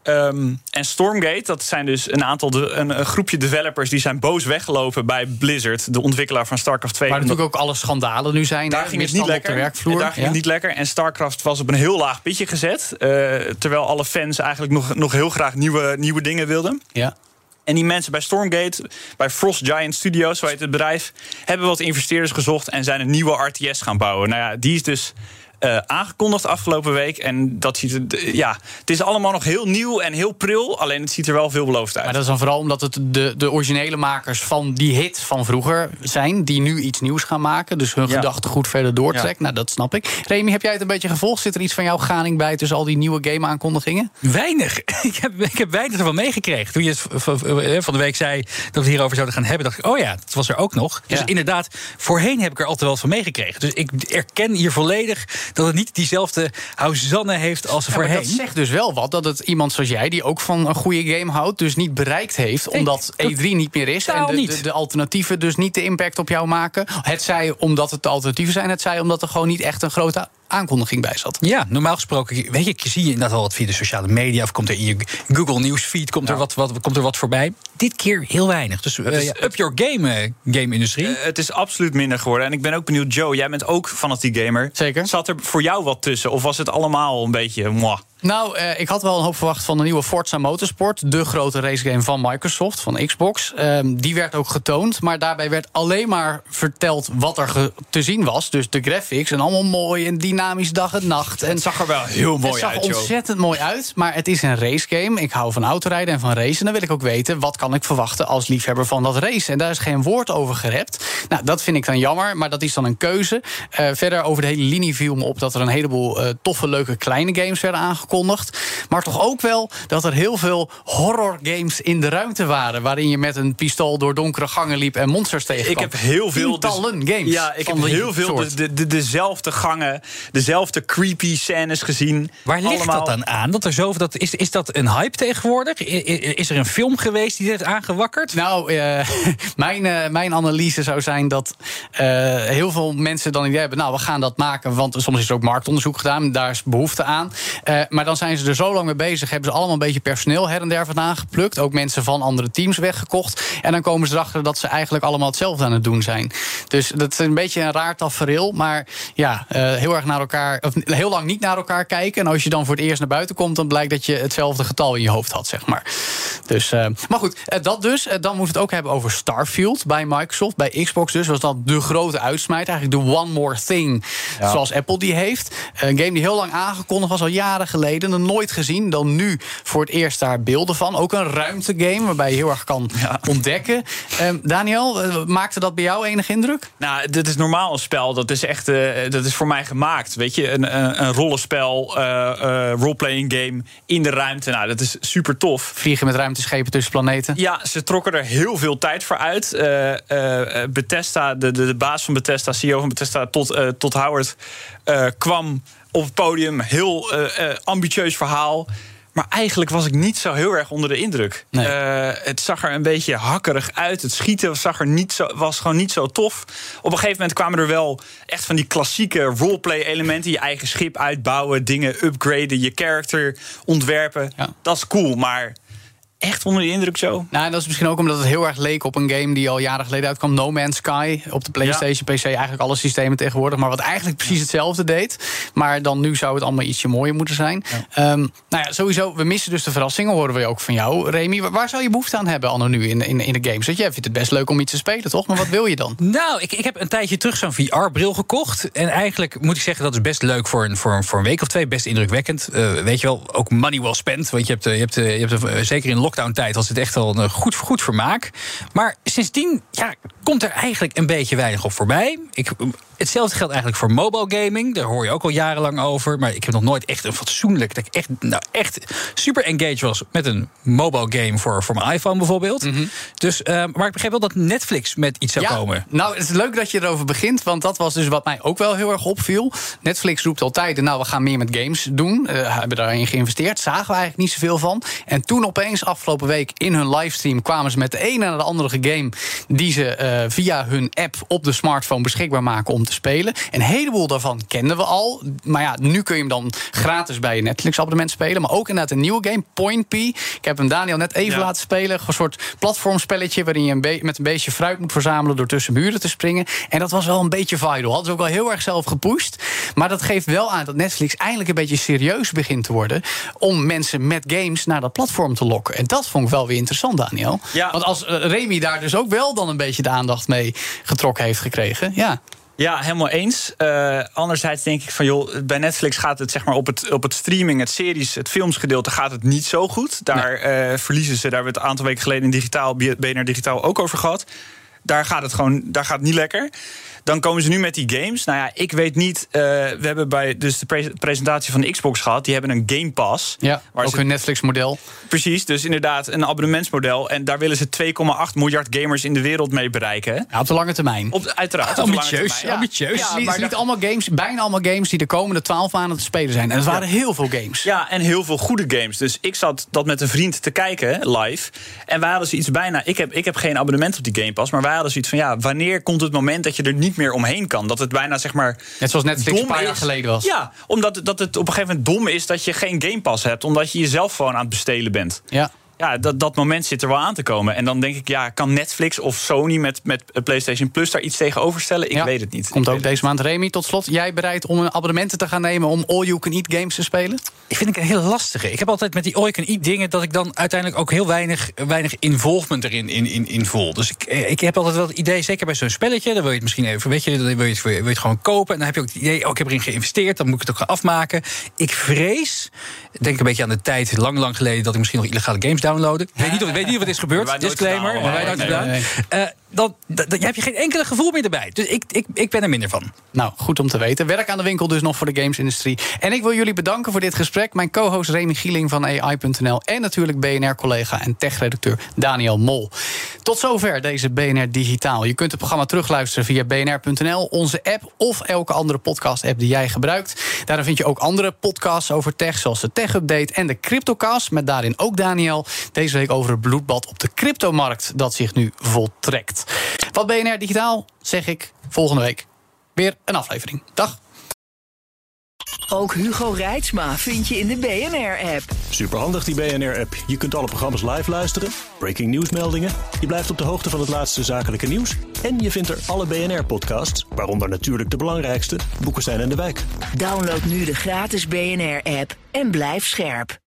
En Stormgate, dat zijn dus een groepje developers die zijn boos weggelopen bij Blizzard, de ontwikkelaar van StarCraft 2. Maar natuurlijk ook alle schandalen nu zijn. Daar ging het niet lekker. Op de werkvloer. Daar ging het niet lekker. En StarCraft was op een heel laag pitje gezet. Terwijl alle fans eigenlijk nog heel graag nieuwe dingen wilden. Ja. En die mensen bij Stormgate, bij Frost Giant Studios, zo heet het bedrijf, hebben wat investeerders gezocht en zijn een nieuwe RTS gaan bouwen. Nou ja, die is dus aangekondigd afgelopen week. En dat ziet het is allemaal nog heel nieuw en heel pril. Alleen het ziet er wel veelbelovend uit. Maar dat is dan vooral omdat het de originele makers van die hit van vroeger zijn, die nu iets nieuws gaan maken. Dus hun gedachtegoed verder doortrekt. Ja. Nou, dat snap ik. Remy, heb jij het een beetje gevolgd? Zit er iets van jouw ganing bij tussen al die nieuwe game-aankondigingen? Weinig. Ik heb weinig ervan meegekregen. Toen je het van de week zei dat we het hierover zouden gaan hebben, dacht ik, dat was er ook nog. Dus inderdaad, voorheen heb ik er altijd wel van meegekregen. Dus ik erken hier volledig dat het niet diezelfde houzanne heeft als voorheen. Maar dat zegt dus wel wat, dat het iemand zoals jij, die ook van een goede game houdt, dus niet bereikt heeft, omdat E3 niet meer is en de alternatieven dus niet de impact op jou maken. Het zij omdat het de alternatieven zijn, het zij omdat er gewoon niet echt een grote aankondiging bij zat. Ja, normaal gesproken, weet je zie je inderdaad al wat via de sociale media, of komt er in je Google Newsfeed komt er wat voorbij. Dit keer heel weinig. Dus up your game-industrie. Het is absoluut minder geworden. En ik ben ook benieuwd, Joe, jij bent ook fanatiek gamer. Zeker. Zat er voor jou wat tussen? Of was het allemaal een beetje moi? Nou, ik had wel een hoop verwacht van de nieuwe Forza Motorsport, de grote racegame van Microsoft, van Xbox. Die werd ook getoond, maar daarbij werd alleen maar verteld wat er te zien was. Dus de graphics en allemaal mooi en dynamisch dag en nacht. En het zag er wel heel mooi uit, Het zag ontzettend mooi uit, maar het is een racegame. Ik hou van autorijden en van racen. En dan wil ik ook weten, wat kan ik verwachten als liefhebber van dat racen? En daar is geen woord over gerept. Nou, dat vind ik dan jammer, maar dat is dan een keuze. Verder over de hele linie viel me op dat er een heleboel toffe, leuke kleine games werden aangekondigd. Maar toch ook wel dat er heel veel horrorgames in de ruimte waren, waarin je met een pistool door donkere gangen liep en monsters tegenkwam. Ik heb heel veel tientallen games. Ja, ik heb heel veel dezelfde gangen, dezelfde creepy scènes gezien. Waar ligt dat dan aan? Dat er zoveel, is dat een hype tegenwoordig? Is er een film geweest die dit heeft aangewakkerd? Nou, mijn analyse zou zijn dat heel veel mensen dan idee hebben, nou, we gaan dat maken, want soms is er ook marktonderzoek gedaan, daar is behoefte aan. Maar dan zijn ze er zo lang mee bezig, hebben ze allemaal een beetje personeel her en der vandaan geplukt, ook mensen van andere teams weggekocht. En dan komen ze erachter dat ze eigenlijk allemaal hetzelfde aan het doen zijn. Dus dat is een beetje een raar tafereel, maar ja, heel erg naar elkaar, of heel lang niet naar elkaar kijken. En als je dan voor het eerst naar buiten komt, dan blijkt dat je hetzelfde getal in je hoofd had, zeg maar. Dus, maar goed, dat dus. Dan moeten we het ook hebben over Starfield bij Microsoft, bij Xbox dus. Was dat de grote uitsmijt, eigenlijk de one more thing, zoals Apple die heeft. Een game die heel lang aangekondigd was, al jaren geleden, nog nooit gezien. Dan nu voor het eerst daar beelden van. Ook een ruimtegame waarbij je heel erg kan ontdekken. Daniel, maakte dat bij jou enig indruk? Nou, dit is normaal een spel. Dat is echt, dat is voor mij gemaakt. Weet je, een rollenspel, roleplaying game in de ruimte. Nou, dat is super tof. Vliegen met ruimteschepen tussen planeten. Ja, ze trokken er heel veel tijd voor uit. Bethesda, de baas van Bethesda, CEO van Bethesda, Todd Howard, kwam op het podium. Heel ambitieus verhaal. Maar eigenlijk was ik niet zo heel erg onder de indruk. Nee. Het zag er een beetje hakkerig uit. Het schieten was gewoon niet zo tof. Op een gegeven moment kwamen er wel echt van die klassieke roleplay-elementen. Je eigen schip uitbouwen, dingen upgraden, je character ontwerpen. Ja. Dat is cool, maar echt onder de indruk zo? Nou, dat is misschien ook omdat het heel erg leek op een game die al jaren geleden uitkwam. No Man's Sky op de PlayStation, PC, eigenlijk alle systemen tegenwoordig. Maar wat eigenlijk precies hetzelfde deed. Maar dan nu zou het allemaal ietsje mooier moeten zijn. Ja. Nou ja, sowieso, we missen dus de verrassingen, horen we ook van jou, Remy. Waar zou je behoefte aan hebben, anno nu, in de games? Want jij vindt het best leuk om iets te spelen, toch? Maar wat wil je dan? Nou, ik heb een tijdje terug zo'n VR-bril gekocht. En eigenlijk moet ik zeggen, dat is best leuk voor een week of twee. Best indrukwekkend. Weet je wel, ook money well spent. Want je hebt zeker in lockdown-tijd was het echt wel een goed vermaak. Maar sindsdien komt er eigenlijk een beetje weinig op voorbij. Hetzelfde geldt eigenlijk voor mobile gaming. Daar hoor je ook al jarenlang over. Maar ik heb nog nooit echt een fatsoenlijk, dat ik echt super engaged was met een mobile game voor mijn iPhone bijvoorbeeld. Mm-hmm. Dus, maar ik begreep wel dat Netflix met iets zou komen. Nou, het is leuk dat je erover begint, want dat was dus wat mij ook wel heel erg opviel. Netflix roept altijd, we gaan meer met games doen. Hebben daarin geïnvesteerd. Zagen we eigenlijk niet zoveel van. En toen opeens, afgelopen week, in hun livestream kwamen ze met de ene naar de andere game die ze via hun app op de smartphone beschikbaar maken om te spelen. Een heleboel daarvan kenden we al. Maar ja, nu kun je hem dan gratis bij je Netflix-abonnement spelen. Maar ook inderdaad een nieuwe game, Point P. Ik heb hem Daniel net even laten spelen. Een soort platformspelletje waarin je met een beestje fruit moet verzamelen door tussen muren te springen. En dat was wel een beetje viral. Hadden ze ook wel heel erg zelf gepusht. Maar dat geeft wel aan dat Netflix eindelijk een beetje serieus begint te worden om mensen met games naar dat platform te lokken. En dat vond ik wel weer interessant, Daniel. Ja. Want als Remy daar dus ook wel dan een beetje de aandacht mee getrokken heeft gekregen. Ja, helemaal eens. Anderzijds denk ik van, joh, bij Netflix gaat het zeg maar op het streaming, het series, het filmsgedeelte gaat het niet zo goed. Daar verliezen ze, daar hebben we het een aantal weken geleden in BNR Digitaal ook over gehad. Daar gaat het niet lekker. Dan komen ze nu met die games. Nou ja, ik weet niet. We hebben bij de presentatie van de Xbox gehad. Die hebben een Game Pass. Ja, ook een Netflix-model. Precies, dus inderdaad een abonnementsmodel. En daar willen ze 2,8 miljard gamers in de wereld mee bereiken. Ja, op de lange termijn. Uiteraard. Ambitieus. Ja. Het is niet allemaal games, bijna allemaal games die de komende 12 maanden te spelen zijn. En het waren heel veel games. Ja, en heel veel goede games. Dus ik zat dat met een vriend te kijken, live. En wij hadden zoiets bijna. Ik heb geen abonnement op die Game Pass. Maar wij hadden zoiets van, wanneer komt het moment dat je er niet meer omheen kan? Dat het bijna, zeg maar, net zoals Netflix een paar jaar geleden was. Ja, omdat dat het op een gegeven moment dom is dat je geen Game Pass hebt, omdat je jezelf gewoon aan het bestelen bent. Ja, dat moment zit er wel aan te komen. En dan denk ik, kan Netflix of Sony met PlayStation Plus daar iets tegenover stellen? Ik weet het niet. Komt ook deze maand. Remy, tot slot, jij bereid om een abonnementen te gaan nemen om all-you-can-eat games te spelen? Ik vind het een heel lastige. Ik heb altijd met die all-you-can-eat dingen dat ik dan uiteindelijk ook heel weinig involvement erin voel. Dus ik heb altijd wel het idee, zeker bij zo'n spelletje, dan wil je het misschien even, dan wil je het gewoon kopen. En dan heb je ook het idee, ik heb erin geïnvesteerd, dan moet ik het ook gaan afmaken. Ik vrees, denk een beetje aan de tijd, lang geleden, dat ik misschien nog illegale games downloaden. Ik weet niet of het is gebeurd. Disclaimer. Maar wij nooit gedaan. Dan heb je geen enkele gevoel meer erbij. Dus ik ben er minder van. Nou, goed om te weten. Werk aan de winkel dus nog voor de gamesindustrie. En ik wil jullie bedanken voor dit gesprek. Mijn co-host Remy Gieling van AI.nl. En natuurlijk BNR-collega en tech-redacteur Daniel Mol. Tot zover deze BNR Digitaal. Je kunt het programma terugluisteren via bnr.nl, onze app of elke andere podcast-app die jij gebruikt. Daarin vind je ook andere podcasts over tech, zoals de Tech Update en de Cryptocast, met daarin ook Daniel. Deze week over het bloedbad op de cryptomarkt dat zich nu voltrekt. Wat BNR Digitaal, zeg ik, volgende week weer een aflevering. Dag. Ook Hugo Reitsma vind je in de BNR-app. Superhandig die BNR-app. Je kunt alle programma's live luisteren, breaking nieuwsmeldingen. Je blijft op de hoogte van het laatste zakelijke nieuws. En je vindt er alle BNR-podcasts, waaronder natuurlijk de belangrijkste, Boeken zijn in de wijk. Download nu de gratis BNR-app en blijf scherp.